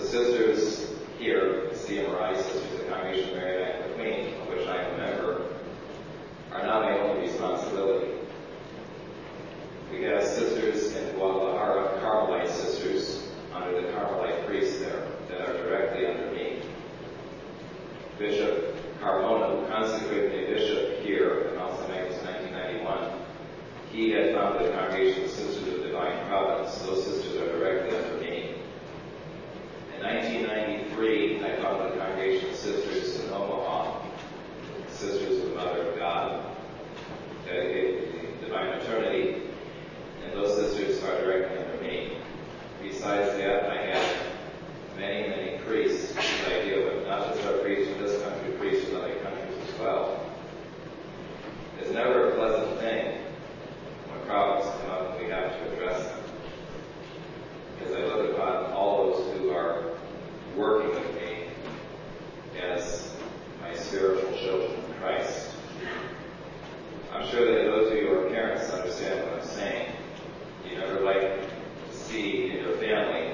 sisters here, the CMRI Sisters of Congregation of Mary Magdalene Queen, of which I am a member, are not my only responsibility. We have sisters in Guadalajara, Carmelite sisters, under the Carmelite priests there, that are directly under me. Bishop Carmona, who consecrated me bishop here in Los Angeles in 1991, he had founded a congregation of Sisters of Divine Providence. Those sisters are directly under me. In 1993, I founded a congregation of sisters in Omaha, Sisters of the Mother of God, dedicated to the Divine Maternity, and those sisters are directly under me. Besides that, I have many, many priests that I deal with, not just our priests in this country, priests in other countries as well. It's never a pleasant thing when problems come up and we have to address them. Because I look upon all those who are working with me as my spiritual children in Christ. I'm sure that those of you who are parents understand what I'm saying. You never like to see in your family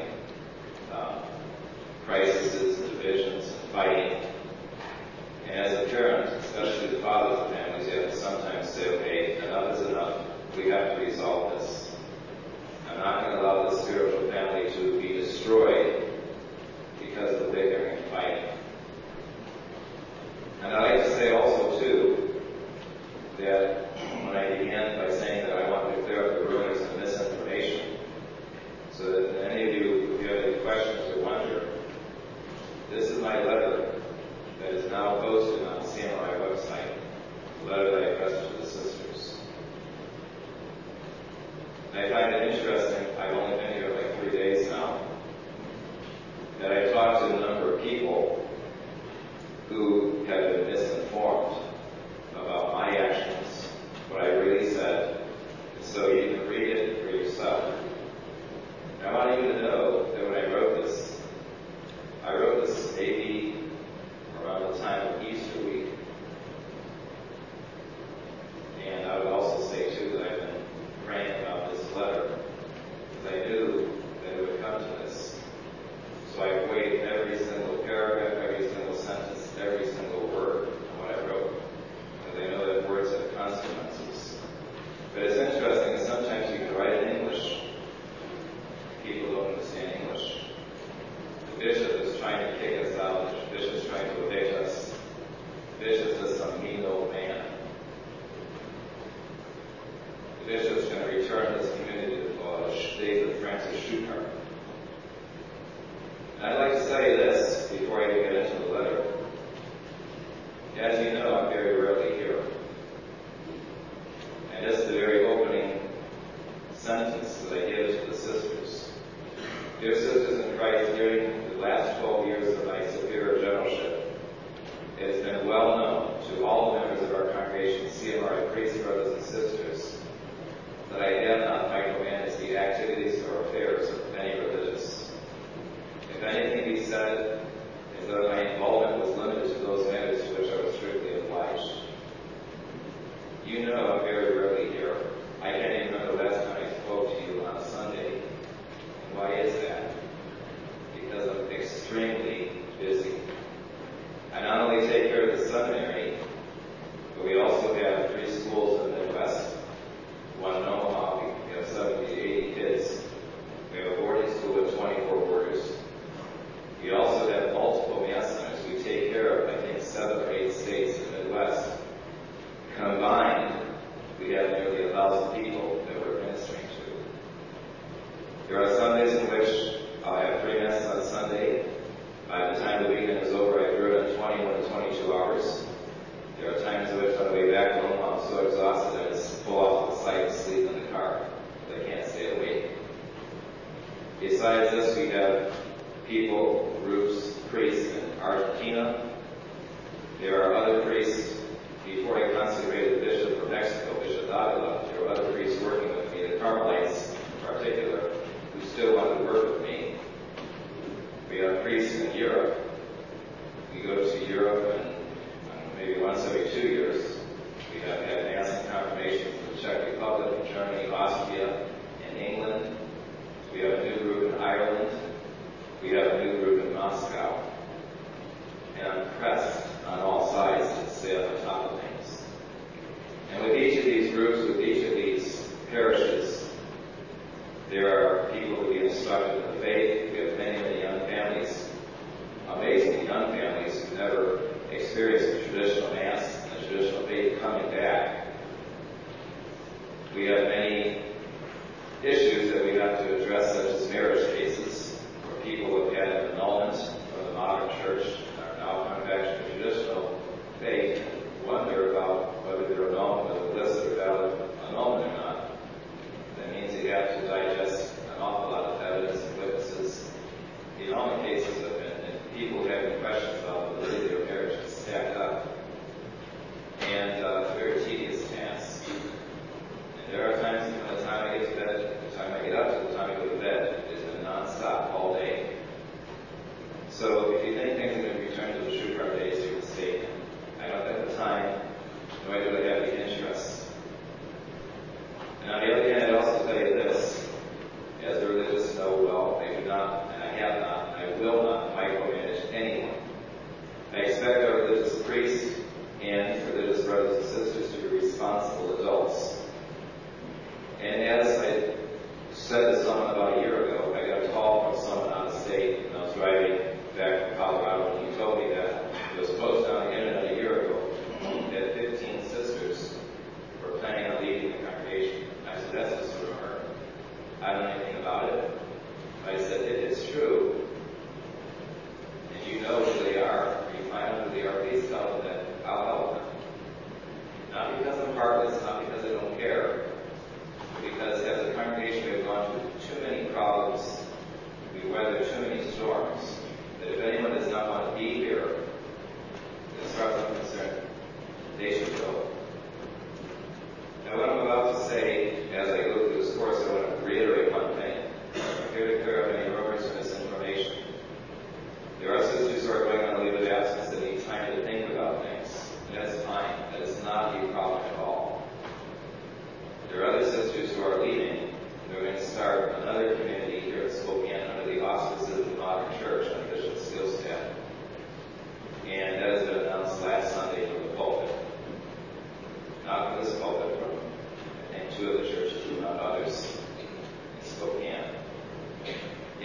crises, divisions, and fighting. And as a parent, especially the fathers of families, you have to sometimes say, okay, enough is enough. We have to resolve this. I'm not going to allow the spiritual family to be destroyed because of bickering and fighting. And I'd like to say also, too, that when I began by saying that I want to clear up the rumors and misinformation, so that any of you, if you have any questions or wonder, this is my letter that is now posted on the CMRI website, the letter that I addressed to the sisters. And I find it interesting, I've only been here like 3 days now, that I talked to a number of people who have been misinformed about my actions, what I really said, and so you can read it for yourself. And I want you to know that when I wrote this maybe around the time of Easter week. And I would also say, too, that I've been praying about this letter because I knew that it would come to this. So I weighed every single paragraph, every single sentence, every single word of what I wrote, because I know that words have consequences. But it's interesting that sometimes you can write in English. People don't understand English. The bishop is trying to kick us out. The bishop is trying to evict us. The bishop is some mean old man. The bishop is going to return this community to the days of Francis Schuchart. And I'd like to say this before I get into the letter. As you know, I'm very rarely here. And this is the very opening sentence that I give to the sisters. Dear sisters in Christ, during the last 12 years of my superior generalship, it has been well known to all the members of our congregation, CMRI priests, brothers, and sisters, that I have not micromanaged the activities or affairs of any religious. If anything be said, is that my involvement was limited to those matters to which I was strictly obliged. You know I'm very rarely here. I can't even remember the last time I spoke to you on a Sunday. And why is that? Because I'm extremely busy. I not only take care of the seminary, but we also have 3 schools in the Midwest. One in Omaha, we have 70 to 80 kids. We have a boarding school with 24 boarders. We also have multiple mass centers. We take care of, I think, 7 or 8 states in the Midwest. Combined, we have nearly 1,000 people that we're ministering to. There are Sundays in which I'll have 3 masses on Sunday. By the time the weekend is over, I've driven 21 to 22 hours. There are times in which on the way back home, I'm so exhausted I just pull off to the side and sleep in the car. I can't stay awake. Besides this, we have people, groups, priests in Argentina. There are other priests. Before I consecrated the Bishop of Mexico, Bishop Davila, there were other priests working with me, the Carmelites in particular, who still wanted to work with me. We have priests in Europe. We go to Europe and maybe once every 2 years. We have had mass and confirmation from the Czech Republic, Germany, Austria, and England. We have a new group in Ireland. We have a new group in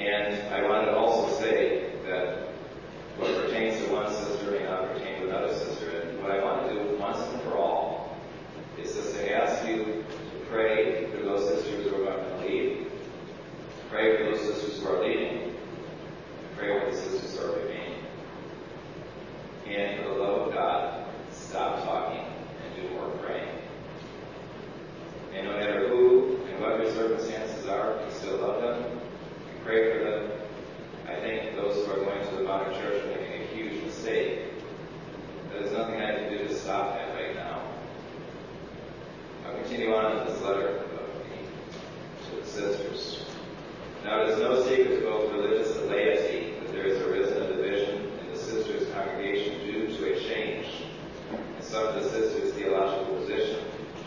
And I want to also say that what pertains to one sister may not pertain to another sister. And what I want to do once and for all is just to ask you to pray for those sisters who are going to leave, pray for those sisters who are leaving, and pray for the sisters who are remaining. And for the love of God, stop talking and do more praying. And no matter who and what their circumstances are, you still love them, you pray for them. I think those who are going to the modern church are making a huge mistake. There's nothing I can do to stop that right now. I'll continue on in this letter to the sisters. Now it is no secret to both religious and laity that there has arisen a division in the sisters' congregation due to a change in some of the sisters' theological position.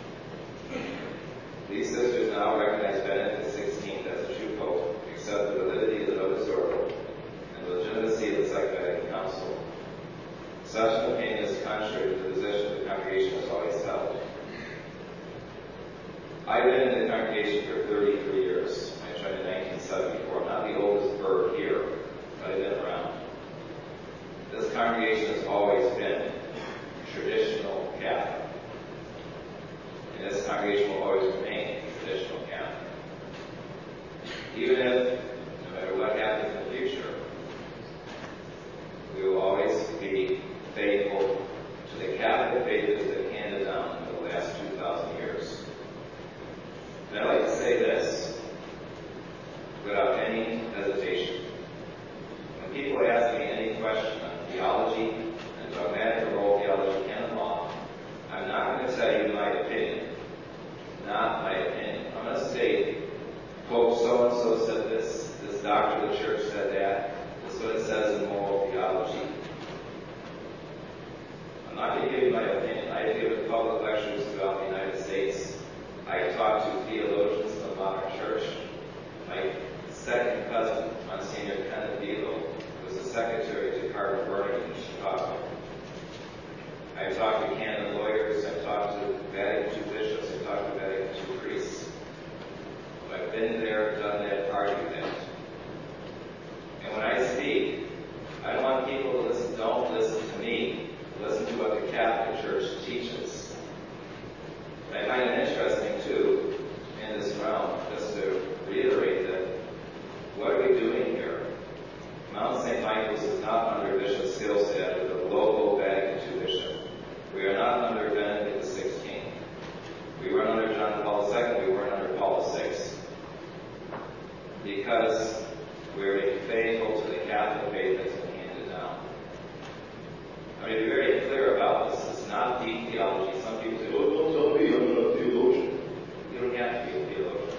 These sisters now recognize Benedict XVI as a true pope, accept the validity of the Novus Ordo and the legitimacy of the Second Vatican Council. Such an opinion is contrary to the position the congregation has always held. I've been in the congregation for 33 years. I joined in 1974. I'm not the oldest bird here, but I've been around. This congregation has always been traditional Catholic. And this congregation will always remain traditional Catholic. Even if, no matter what happens in the future, we will always be faithful to the Catholic faith that has been handed down for the last 2,000 years. And I'd like to say this without any hesitation. When people ask me any question on theology and dogmatic moral theology, canon law, I'm not going to tell you my opinion. Not my opinion. I'm going to state, Pope so-and-so said this, this doctor of the church said that, this is what it says in moral theology. I'm not going to give you my opinion. I have given public lectures throughout the United States. I have talked to theologians in the modern church. My second cousin, Monsignor Kenneth Vilo, was the secretary to Cardinal Bernie in Chicago. I've talked to canon lawyers, I've talked to Vatican II bishops, I've talked to Vatican II priests. I've been there, done that, argued that. And when I speak, I don't want people to listen, don't listen to me. Listen to what the Catholic Church teaches. And I find it interesting, too, in this realm, just to reiterate that what are we doing here? Mount St. Michael's is not under Bishop Skilstad, the local Vatican II bishop. We are not under Benedict XVI. We weren't under John Paul II. We weren't under Paul VI. Because we're being faithful to the Catholic faith that's been handed down. I mean, to be very clear about this, it's not deep theology. Some people say, oh, don't tell me I'm not a theologian. You don't have to be a theologian.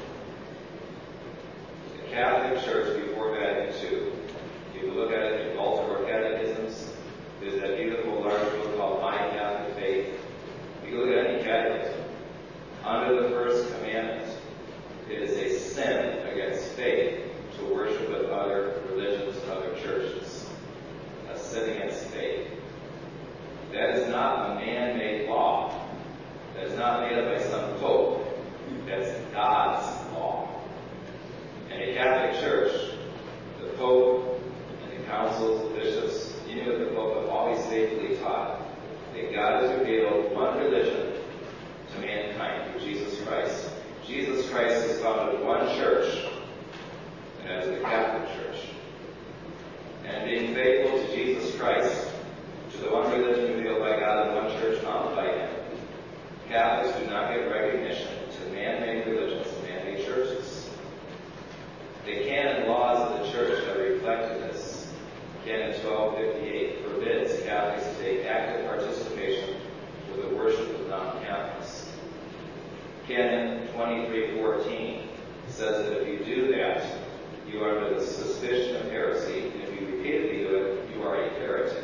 The Catholic Church before Vatican II, you can look at it in Baltimore Catechisms. There's that beautiful large book called My Catholic Faith. You can look at any catechism. Under the first commandment, it is a sin against faith to worship with other religions and other churches. A sin against faith. That is not a man-made law. That is not made up by some pope. That's God's law. And a Catholic Church, the Pope and the councils, the bishops, even with the Pope, have always faithfully taught that God has revealed one religion to mankind through Jesus Christ. Jesus Christ has founded one church, and that is the Catholic Church. And being faithful to Jesus Christ, to the one religion revealed by God and one church founded by Him, Catholics do not give recognition to man-made religions and man-made churches. The canon laws of the church have reflected this. Canon 1258 forbids Catholics to take active participation with the worship of non-Catholics. Canon 2314 says that if you do that, you are under the suspicion of heresy, and if you repeatedly do it, you are a heretic.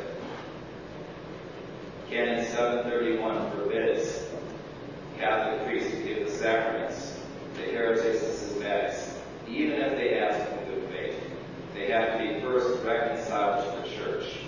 Canon 731 forbids Catholic priests to give the sacraments to heretics and schismatics, even if they ask in good faith. They have to be first reconciled to the church.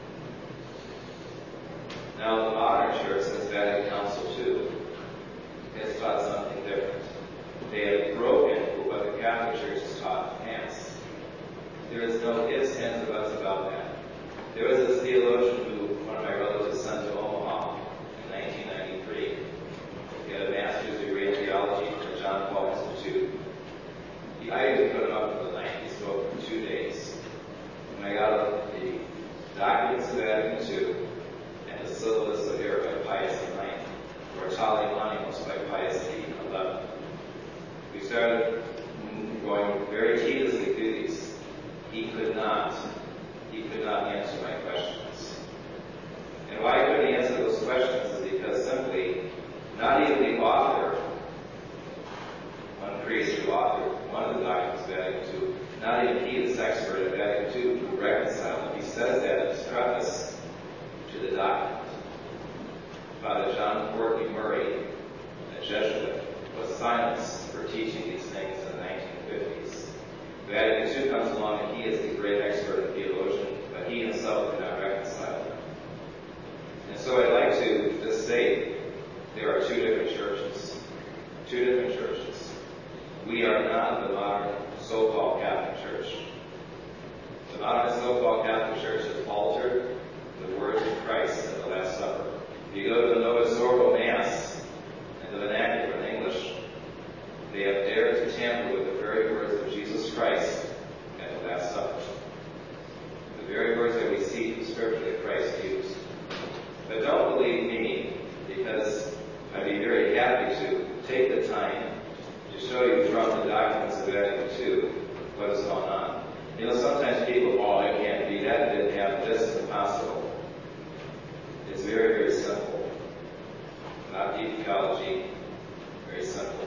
Now, the modern church, since Vatican Council II, has taught something different. They have broken what the Catholic Church has taught in Mass. There is no ifs, ands, or buts about that. There was this theologian who one of my relatives sent to Omaha in 1993. He had a master's degree in theology from the John Paul Institute. I even put him up for the night. He spoke for 2 days. And I got the documents of Vatican II and the syllabus of error by Pius IX, or Italia Animus by Pius XI. We started going very tediously through these. He could not answer my questions. And why I couldn't answer those questions is because simply, not even the author, one priest who authored one of the documents of Vatican II, not even he, this expert at Vatican II, could reconcile them. He says that in his preface to the document. Father John Courtney Murray, a Jesuit, was silenced for teaching these things in the 1950s. Vatican II comes along and he is the great expert and theologian, but he himself could not reconcile them. And so I'd like to just say there are two different churches. Two different churches. We are not the modern so-called Catholic Church. The modern so-called Catholic Church has altered the words of Christ at the Last Supper. If you go to the Novus Ordo Mass and the vernacular in English, they have dared to tamper with the very words of Jesus Christ at the Last Supper. The very words that we see from Scripture that Christ used. But don't believe me, because I'd be very happy to take the time to show you from the documents of Vatican II what is going on. You know, sometimes people, it can't be that, it didn't happen, this is impossible. It's very, very simple. Not deep theology, very simple.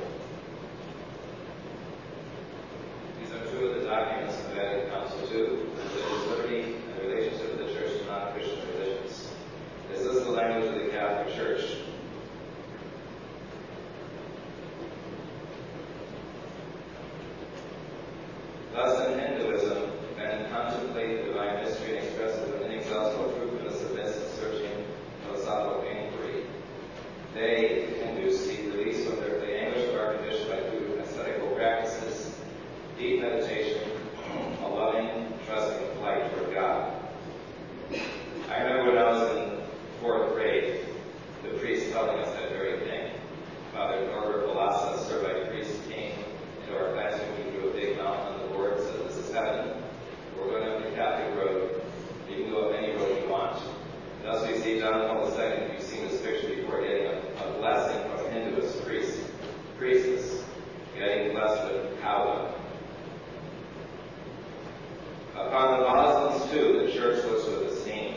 These are two of the documents of the Vatican Council II, religious liberty and the relationship of the Church to non-Christian religions. This is the language of the Catholic Church. Thus, in Hinduism, men contemplate the divine mystery and express it with inexhaustible fruitfulness of this and searching philosophical inquiry. They, the Hindus, seek release from the anguish of our condition by through ascetical practices, deep meditation, a loving, trusting flight toward God. I remember when I was in 4th grade, the priest telling us that very thing. Father Norbert Balassa, a Servite priest, came into our classroom. He drew a big mountain on the board and said, "This is heaven. We're going up the Catholic road. You can go up any road you want." Thus we see John Paul II, if you've seen this picture before, getting a blessing from a Hinduist priestess, getting blessed with kava. Upon the Muslims, too, the church looks with esteem.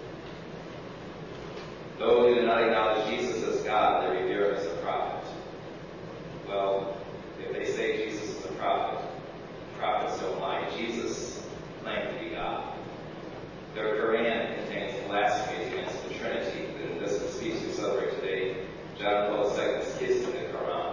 Those who do not acknowledge Jesus as God, they revere him as a prophet. Well, if they say Jesus is a prophet, prophets don't lie. Jesus claimed to be God. Their Quran contains blasphemies against the Trinity. And this is the feast we celebrate today. John Paul II is kissing the Quran.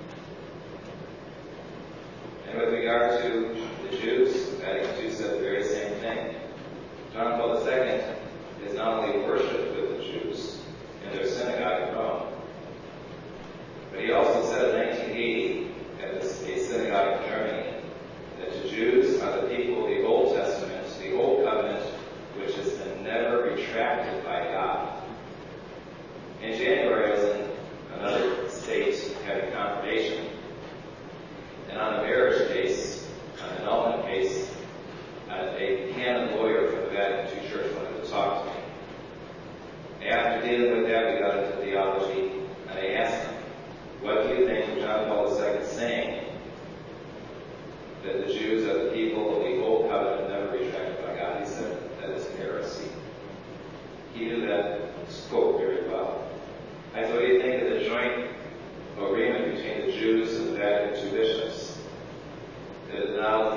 And with regard to the Jews, Vatican II said the very same thing. John Paul II is not only worshipped with the Jews in their synagogue in Rome, but he also said in 1980 at a synagogue in Germany that the Jews are the people of the Old Testament, the Old Covenant, which has been never retracted by God. In January, I was in another state having confirmation, and on a marriage case, an annulment case, a canon lawyer from the Vatican II Church wanted to talk to me. After dealing with that, we got into theology, and I asked him, "What do you think of John Paul II saying that the Jews are the people of the Old Covenant never retracted by God?" He said, "That is heresy." He knew that scope very well. I said, "What do you think of the joint agreement between the Jews and the Vatican II bishops? It is not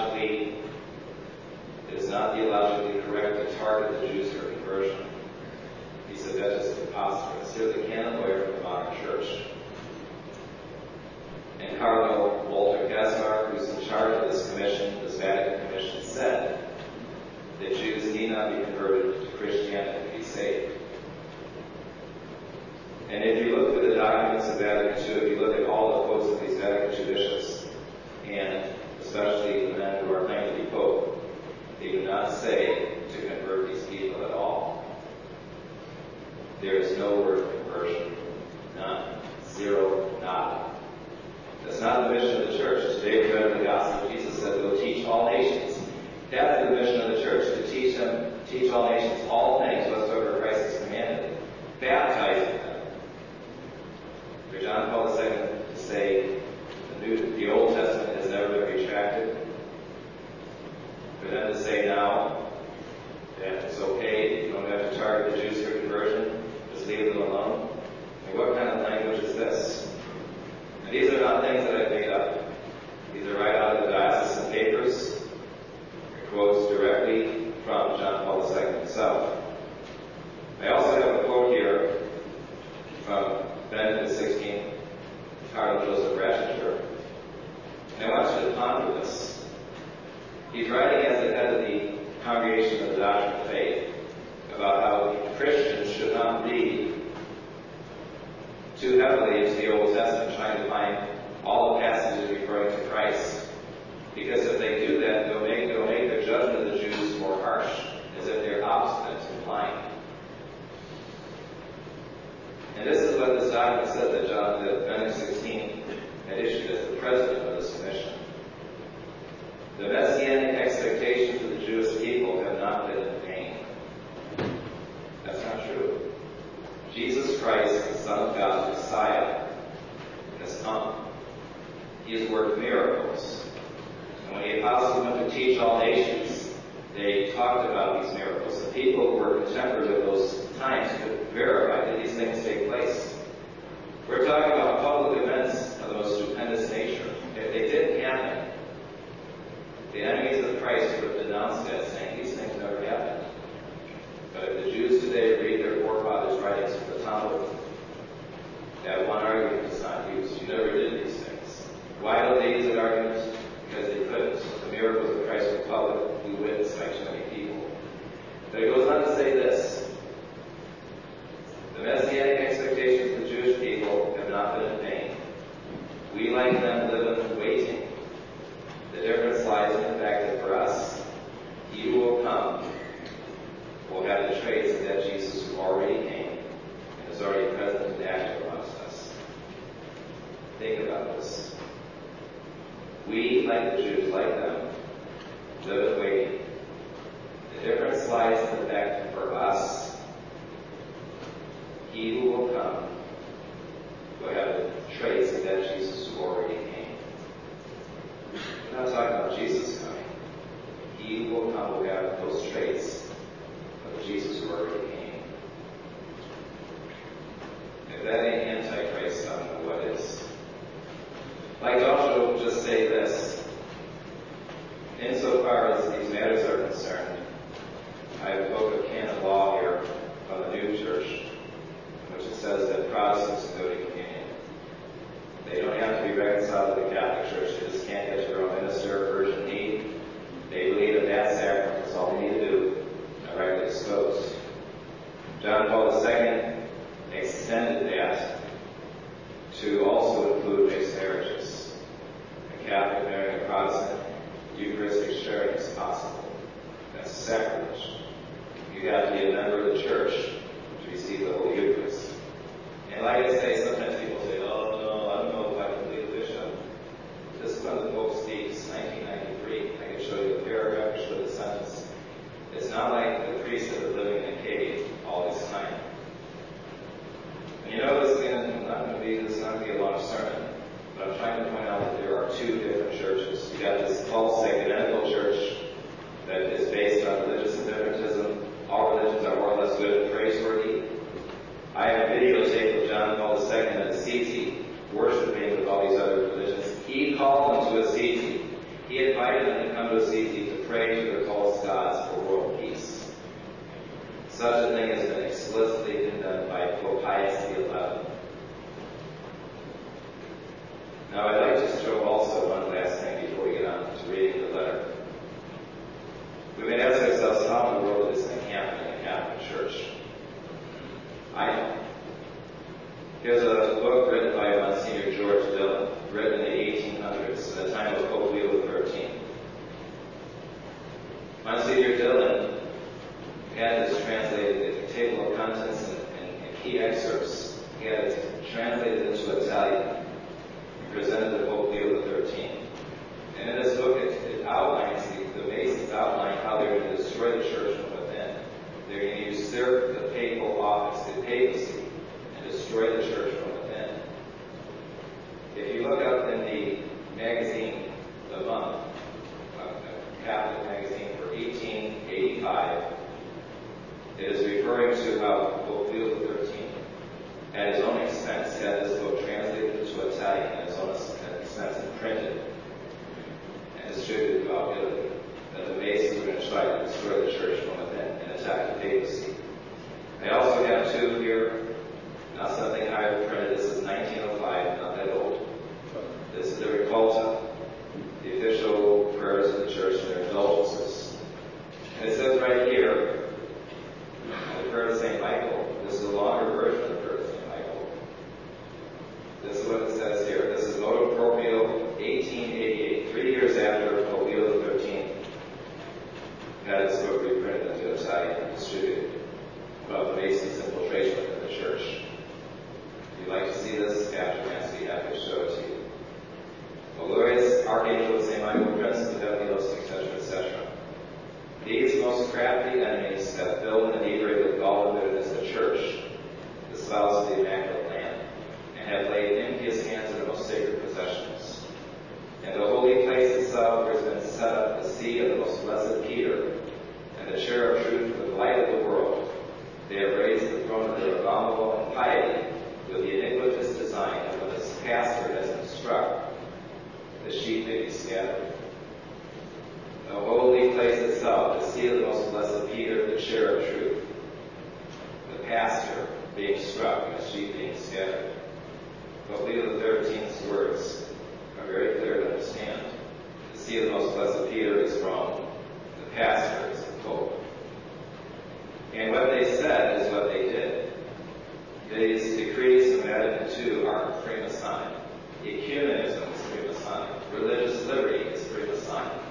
theologically correct to target the Jews for conversion." He said, "That's just preposterous." Here's a canon lawyer from the modern church. And Cardinal Walter Kaczmarek, who's in charge of this commission, this Vatican Commission, said that Jews need not be converted to Christianity to be saved. And if you look through the documents of Vatican II, if you look at all the quotes of these Vatican II bishops, and especially the men who are claiming to be Pope, teach all nations all things whatsoever Christ has commanded, baptizing them. For John Paul II to say the Old Testament has never been retracted, for them to say now that it's okay, you don't have to target the Jews for conversion, just leave them alone. I mean, what kind of language is this? And these are not things that I've made up. These are right out of the diocesan papers. They're quotes directly from John Paul II himself. I also have a quote here from Benedict XVI, Cardinal Joseph Ratzinger. And I want you to ponder this. He's writing as the head of the Congregation of the Doctrine of Faith about how Christians should not read too heavily into the Old Testament, trying to find all the passages referring to Christ. Because if they do that, they'll make their judgment of the Jews more harsh, as if they're obstinate and blind. And this is what this document says that Benedict XVI had issued as the president of this commission. The messianic expectations of the Jewish people have not been in vain. That's not true. Jesus Christ, the Son of God, the Messiah, has come. He has worked miracles. And when the apostles went to teach all nations, they talked about these miracles. The people who were contemporary with those times could verify that these things take place. We're talking about public events of the most stupendous nature. If they didn't happen, the enemies of Christ would have denounced that, saying these things never happened. But if the Jews today read their forefathers' writings from the Talmud, that one argument is not used. You never did these things. Why don't they use that argument? Because they couldn't. The miracles of Christ were publicly witnessed by too many people. But it goes on to say this. The messianic expectations of the Jewish people have not been in vain. We, like them, live in waiting. The difference lies in the fact that for us, he who will come will have the traits of that Jesus who already came and is already present and active amongst us. Think about this. We, like the Jews, like them, live in waiting. The difference lies in the fact that for us, he who will come will have the traits of that Jesus who already came. We're not talking about Jesus coming. He who will come will have those traits of Jesus who already came. If that ain't Antichrist, I don't know what is. Like Joshua will just say this. Insofar as these matters are concerned, I have a book of canon law here from the New Church, in which it says that Protestants can go to communion. They don't have to be reconciled to the Catholic Church. They just can't get their own minister or virgin need. They believe in that sacrament. That's all they need to do. They're rightly disposed. John Paul II extended that to also include mixed marriages. A Catholic marrying a Protestant, Eucharistic sharing is possible. That's sacrilege. You have to be a member of the church to receive the Holy Eucharist. And like I say, sometimes people say, oh no, I don't know if I can believe the bishop. This is when the Pope speaks, 1993. I can show you the paragraph, I can show you the sentence. It's not like the priest that was living in a cave all this time. And you know, this is not going to be a long sermon, but I'm trying to point out that there are two different churches. You got this false ecumenical church that is based on religious indifferentism. All religions are more or less good and praiseworthy. I have a videotape of John Paul II at Assisi worshiping with all these other religions. He called them to Assisi. He invited them to come to Assisi to pray to their false gods for world peace. Such a thing has been explicitly condemned by Pope Pius XI. Now I'd like to show also one last thing before we get on to reading the letter. We may ask ourselves, how in the world is this happening in the Catholic Church? I know. Here's a book written by Monsignor George Dillon, written in the 1800s, at the time of Pope Leo XIII. Monsignor Dillon had this translated, a table of contents and key excerpts. He had it translated into Italian and presented to Pope Leo XIII. And in this book, it outlines, the Masons outline how they were going to destroy the church from within. They're going to usurp the papal office, the papacy, and destroy the church from within. If you look up in the magazine, The Month, a Catholic magazine for 1885, it is referring to how Pope Leo XIII, at his own expense, had this book translated into Italian at his own expense and printed and distributed throughout Italy, that the Masons were going to try to destroy the church from within and attack the papacy. I also have two here, now something higher printed. This is 1905, not that old. This is the Recolta, the official prayers of the church and their indulgences. And it says right here, the prayer of St. Michael. This is a longer version of the prayer of St. Michael. This is what it says here. This is Motu Proprio 1888, 3 years after Pope Leo XIII had his book reprinted into Italian and distributed about the Masons' infiltration within the church. If you'd like to see this after Mass, we have to show it to you. Glorious Archangel of St. Michael, Prince of the Heavenly Host, etc., etc. These most crafty enemies have filled and inebriated with gall and bitterness the church, the spouse of the Immaculate Lamb, and have laid impious hands on the most sacred possessions. In the holy place itself there has been set up the seat of the most blessed Peter, and the chair of truth for the light of the world. They have raised the throne of their abominable impiety with the iniquitous design that when this pastor has been struck, the sheep may be scattered. The holy place itself, the seat of the most blessed Peter, the chair of truth, the pastor being struck and the sheep being scattered. Pope Leo XIII's words are very clear to understand. The seat of the most blessed Peter is Rome. The pastor is the Pope. And what they said is what they did. These decrees of Vatican II are Freemasonic. Ecumenism is Freemasonic. Religious liberty is Freemasonic.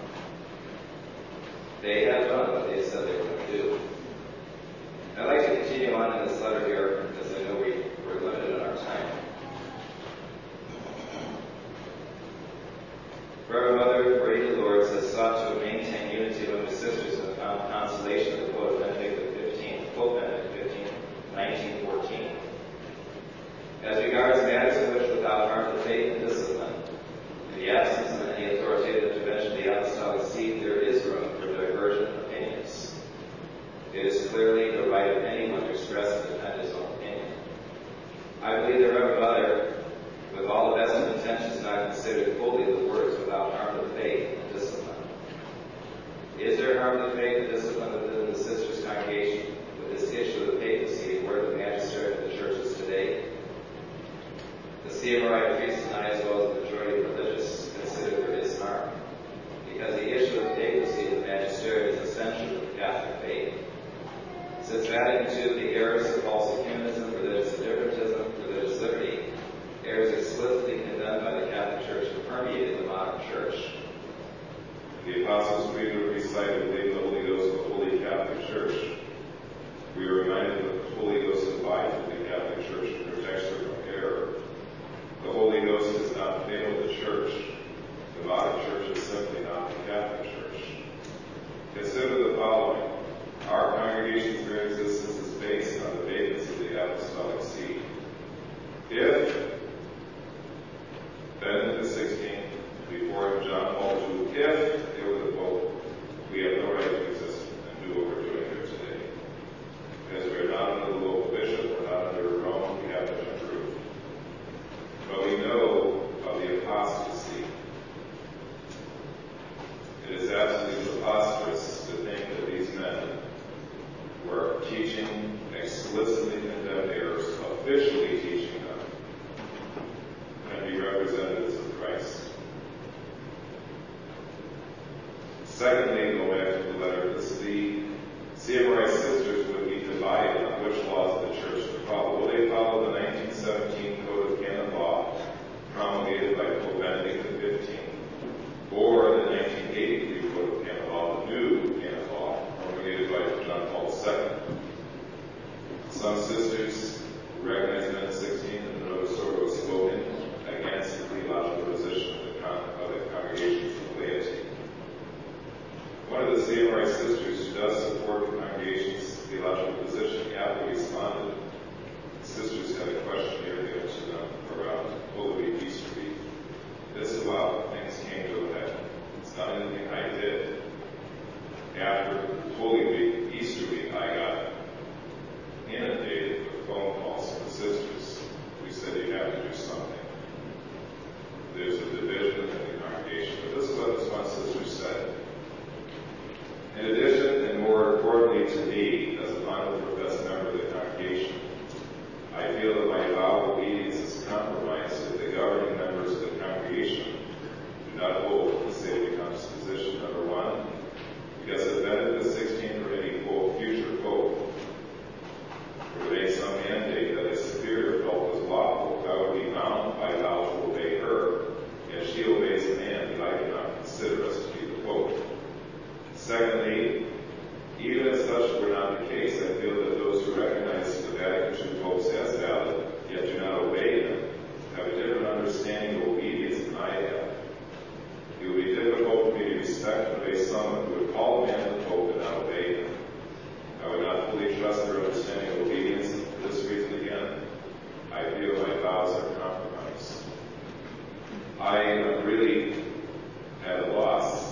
They have done what they said they were going to do. I'd like to continue on in this letter here, because I know we're limited in our time. Reverend Mother Maria Dolores has sought to maintain unity among the sisters and found consolation in the Pope Benedict XV, 1914. As regards matters in which, without harm to faith and discipline, in the absence of any authoritative intervention of the Apostolic See, there is room for divergent opinions. It is clearly the right of anyone to express and defend his own opinion. I believe the Reverend Mother, with all the best of intentions, not considered fully the words without harm to faith and discipline. Is there harm to faith and discipline within the sisters' congregation with this issue of the papacy and where the magistrate of the church is today? The CMRI priests and I, as well as the majority of religious, consider there is harm, because the issue of the papacy and the magisterium is essential to the Catholic faith. Since Vatican II, the errors of false ecumenism, religious indifferentism, religious liberty, errors explicitly condemned by the Catholic Church have permeated the modern church. The Apostles' Creed recited, believe the Holy Ghost of the Holy Catholic Church. We are reminded that the Holy Ghost abides with the Catholic Church and protects her from error. The Holy Ghost is not the name of the church. The modern church is simply not the Catholic Church. Consider the following. Our congregation's very existence is based on the vacancy of the Apostolic See. If Benedict XVI, before John Paul II, if they were the Pope, we have no right to exist and do what we're doing here today. Because we're not under the local bishop, we're not under Rome, we haven't been approved. But we know of the apostasy. It is absolutely preposterous to think that these men were teaching explicitly condemned errors, officially teaching them, and be representatives of Christ. Secondly, go back to the letter, the CMRI sisters would be divided on which laws of the church to follow. Will they follow the 1917 Code of Canon Law promulgated by Pope Benedict XV, or the 1983 Code of Canon Law, the new Canon Law, promulgated by John Paul II? Some sisters recognize Benedict XVI and the Novus Ordo was spoken against the theological position of the congregations of laity. One of the CMRI sisters who does support the congregation's theological position, aptly responded. The sisters had a questionnaire given to them around Holy Week, Easter week. This is how things came to a head. It's not anything I did. After Holy Week, Easter week, I got inundated with phone calls from the sisters who said you have to do something. There's a division in the congregation. But this is what this one sister said. In addition, and more importantly to me, as a final professed member of the congregation, I feel that my vow of obedience is compromised if the governing members of the congregation do not hold the saving position. Number one, because if Benedict XVI or any future pope were to make some mandate that a superior felt was lawful, I would be bound by vow to obey her, and she obeys a man that I cannot consider us to be the pope. Secondly, even if such were not the case, I feel that those who recognize the Vatican II popes as valid, yet do not obey them, have a different understanding of obedience than I have. It would be difficult for me to respect and obey someone who would call a man the pope and not obey him. I would not fully trust their understanding of obedience, and for this reason again, I feel my vows are compromised. I am really at a loss.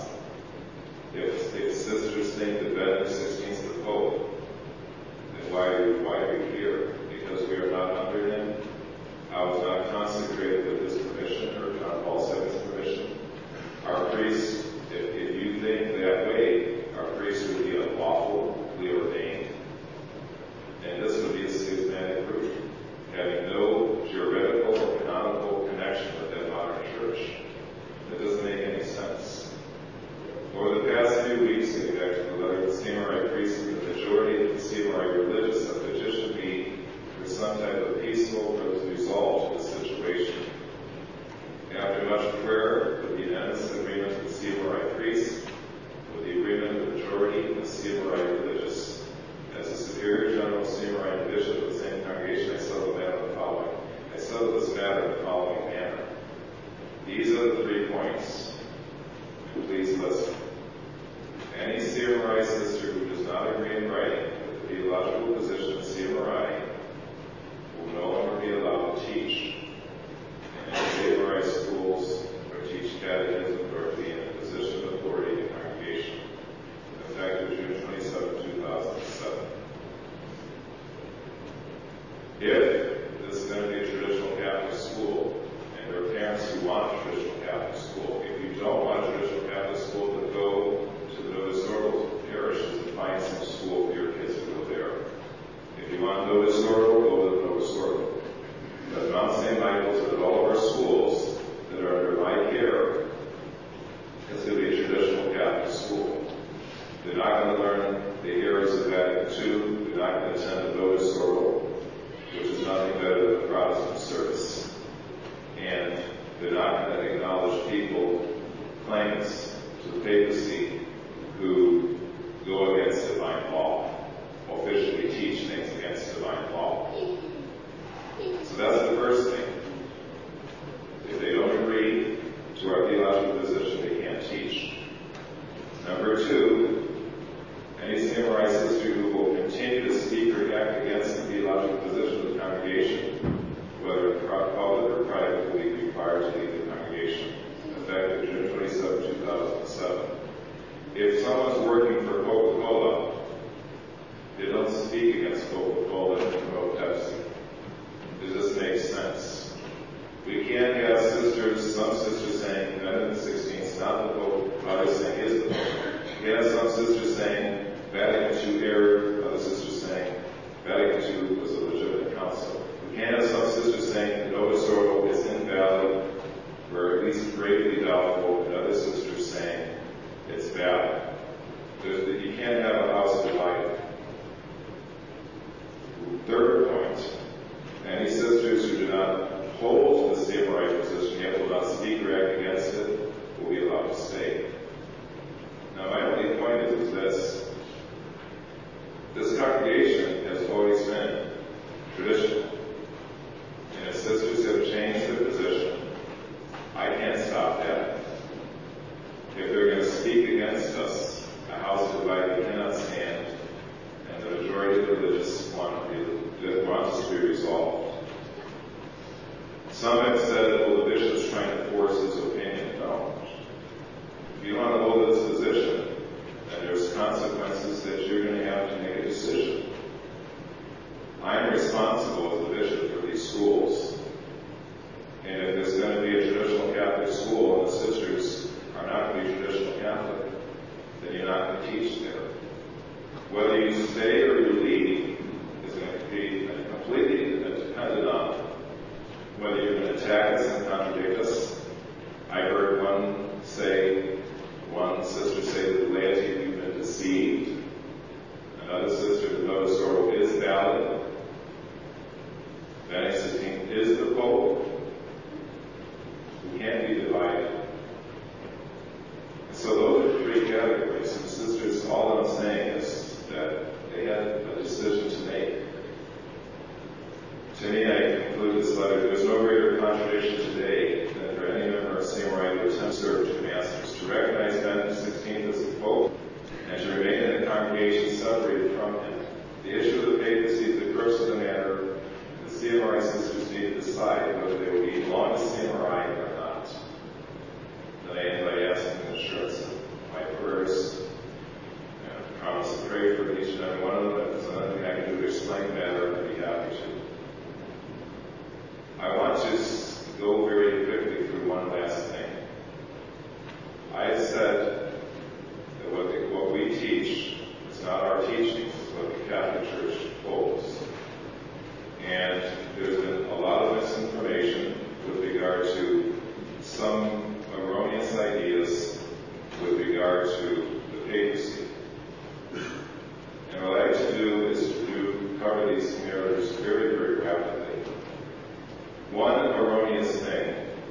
If sisters think that Benedict XVI is the Pope, then why are we here? Because we are not under him. I was not consecrated with his permission or John Paul II's permission. Our priests, if you think that way, our priests would be unlawfully ordained. And this would be a schismatic group, having no juridical or canonical connection with that modern church. That doesn't make any sense. Over the past few weeks, getting back to the letter of the Samurai priests, the majority of the Samurai religious have petitioned me for some type of peaceful resolve to the situation. After much prayer, with the unanimous agreement of the Samurai priests, with the agreement of the majority of the Samurai religious, as the Superior General Samurai and Bishop of the same congregation, I settled this matter in the following manner. These are the 3 points. Please listen. Any Samurai sister who does not agree in writing with the theological position of Samurai will no longer be allowed to teach in any Samurai schools or teach catechism or be in a position of authority in the congregation, effective June 27, 2007. If this is going to be a traditional Catholic school, and there are parents who want a traditional Catholic school, if you don't want a traditional Catholic school, then go to the Novus Ordo parishes and find some school for your kids to go there. If you want Novus Ordo, go to the Novus Ordo. But Mount St. Michael's and all of our schools that are under my care is going to be a traditional Catholic school. They're not going to learn the errors of Vatican II. They're not going to attend the Novus Ordo, which is nothing better than the Protestant service. And they're not going to acknowledge people, claimants to the papacy, who go against divine law, officially teach things against divine law. So that's the first thing. If they don't agree to our theological position, they can't teach. Number 2, any Samurai sister who will continue to speak or act against the theological position of the congregation, whether public or private, will be required to leave the congregation, effective June 27, 2007. to teach there. Whether you stay or you leave is going to be completely dependent on whether you're going to attack us and contradict us. I heard one sister say that the laity have been deceived. Another sister, the Novus Ordo is valid. Benedict XVI is the Pope. We can't be divided. So those are three categories. And sisters, all I'm saying is that they had a decision to make. To me, I conclude this letter, there's no greater contradiction today than for any member of Samurai to attempt to serve two masters, to recognize Benedict XVI as the Pope, and to remain in the congregation separated from him. The issue of the papacy is the crux of the matter. The CMRI sisters need to decide whether they will belong to CMRI or not. And I end by asking the assurance of my prayers, and I promise to pray for each and every one of them. If there's nothing I can do to explain the matter, I'd be happy to. I want to go very quickly through one last thing. I said that what we teach is not our teachings, it's what the Catholic Church holds. And there's been a lot of misinformation with regard to some erroneous ideas with regard to the papacy. And what I like to do is to cover these matters very, very rapidly. One erroneous thing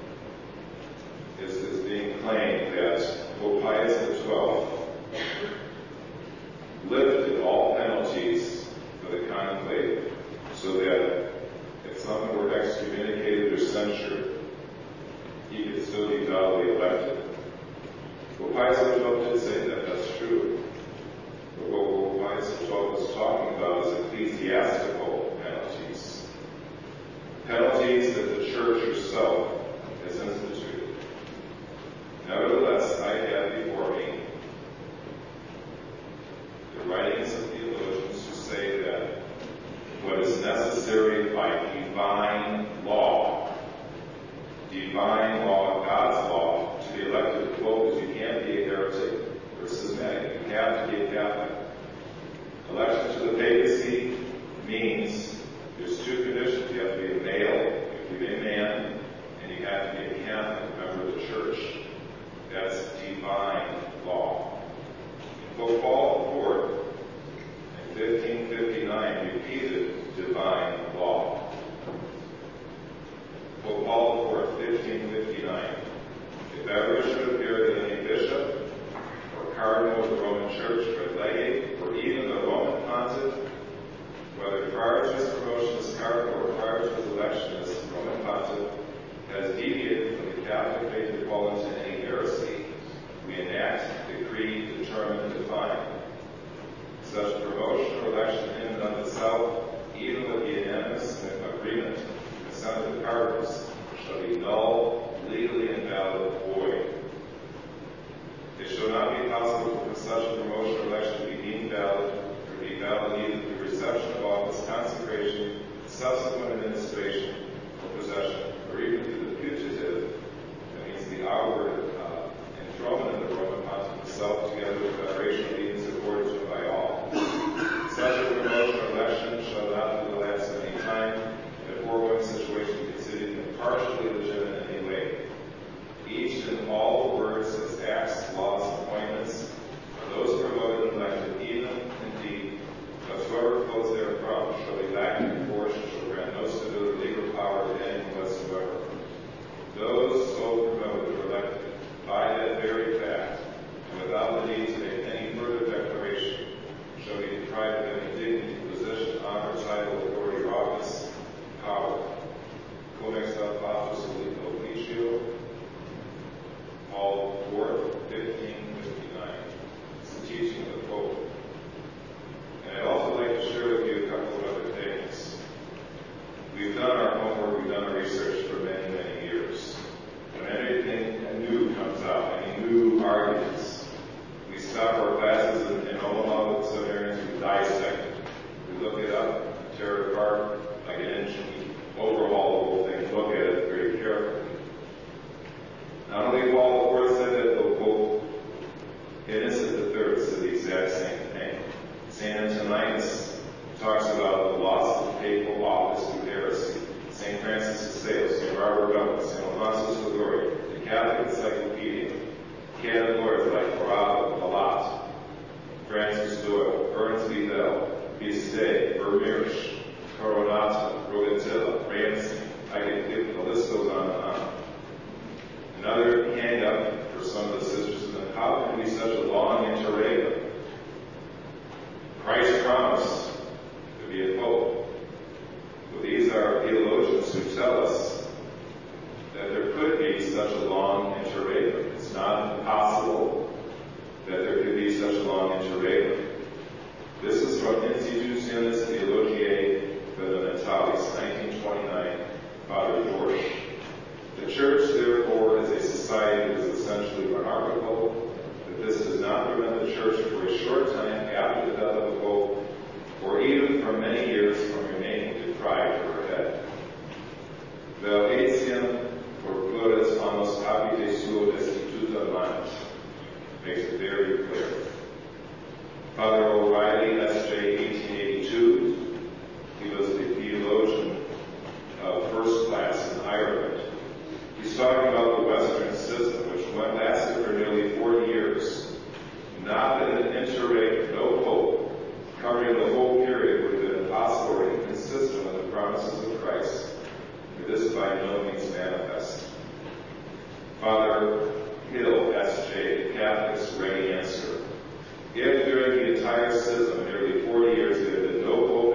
is being claimed that Pope Pius XII lifted all penalties for the conclave so that if someone were excommunicated or censured, he could still be validly elected. Pope Pius XII did say that, that's true. But what Pope Pius XII was talking about is ecclesiastical penalties. Penalties that the Church herself has instituted. Nevertheless, I have before me the writings of theologians who say that what is necessary by divine law, God's law, to be elected to Pope is you can't be a heretic or schismatic. You have to be a Catholic. Election to the papacy means there's two conditions. You have to be a male, you have to be a man, and you have to be a Catholic member of the Church. That's divine law. Pope Paul IV in 1559 repeated divine law. Pope Paul IV, 1559, Francis Doyle, Ernst B. Bell, Biste, Vermeersch, Coronata, Rogatilla, Ramsey. The list goes on and on. Another hang up for some of the sisters is that how can it be such a long interregnum? Christ promised to be a pope. Well, these are theologians who tell us that there could be such a long interregnum. It's not impossible that there could be such a long interregnum. This is from Institutiones Theologiae Fundamentales, 1929, Father George. The Church, therefore, is a society that is essentially monarchical, but this does not prevent the Church for a short time after the death of the Pope, or even for many years from remaining deprived of her head. Vel etiam for plures annos habite suo destituta manet makes it very clear. Father O'Reilly, S.J., 1882, he was the theologian of first class in Ireland. He's talking about the Western system, which lasted for nearly 40 years. Not that an interregnum, no pope, covering the whole period would have been impossible or inconsistent with the promises of Christ, but this is by no means manifest. Father Hill, S.J., the Catholic's ready answer. If during the entire schism, nearly 40 years, there had been no pope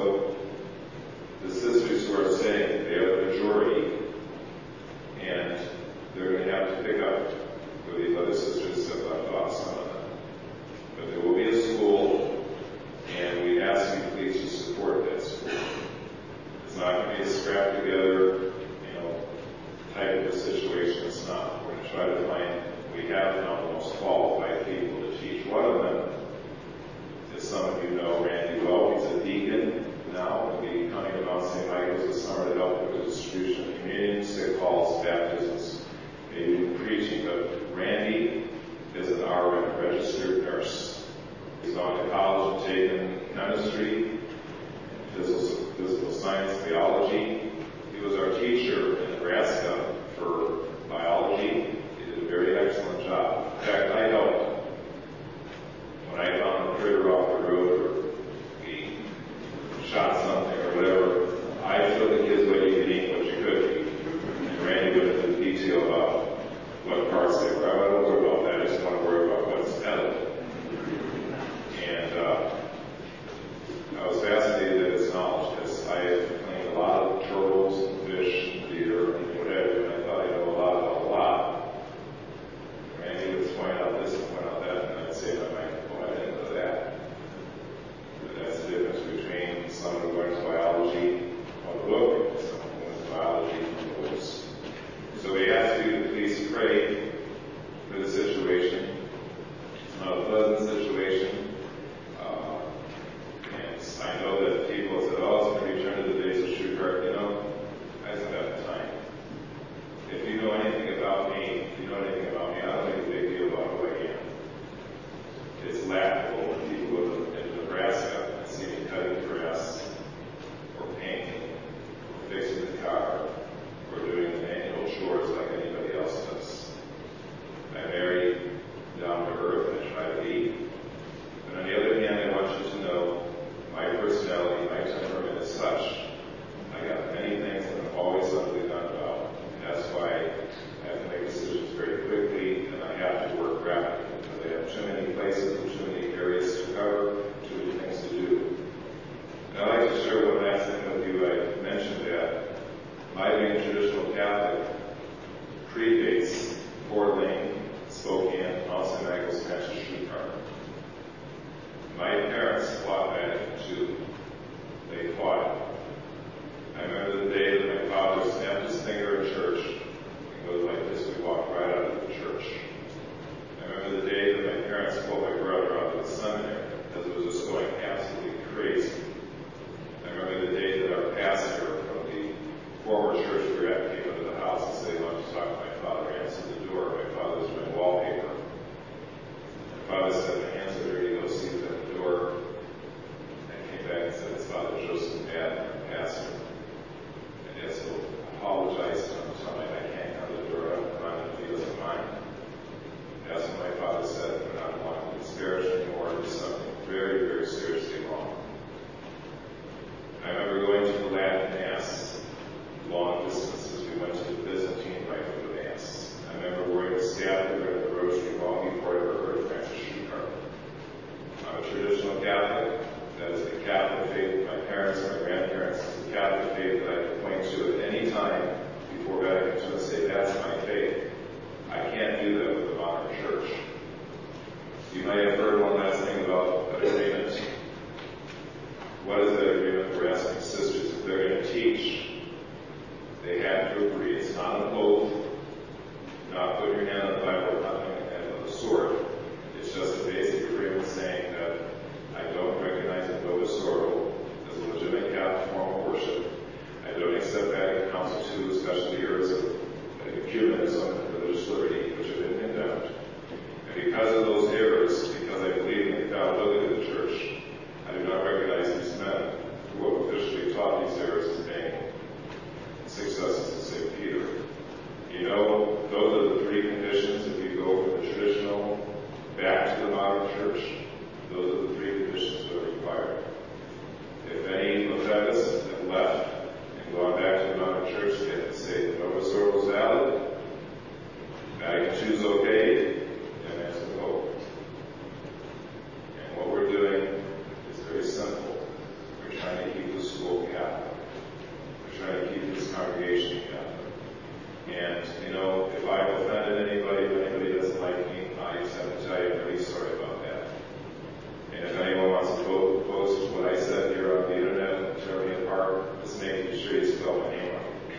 so the sisters who are saying they are the majority, and they're going to have to pick up where these other sisters have left off, some of them. But there will be a school, and we ask you please to support that school. It's not going to be a scrap together, type of a situation. It's not. We're going to try to find, we have now the most qualified people to teach. One of them, as some of you know, Randy Well, he's a deacon now. He'll be coming to Mount St. Michael's this summer to help with the distribution of communion, sick calls, baptisms, maybe even preaching. But Randy is an RN, registered nurse. He's gone to college and taken chemistry, physical science, biology. He was our teacher in Nebraska for biology. He did a very excellent job. In fact, I helped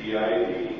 PID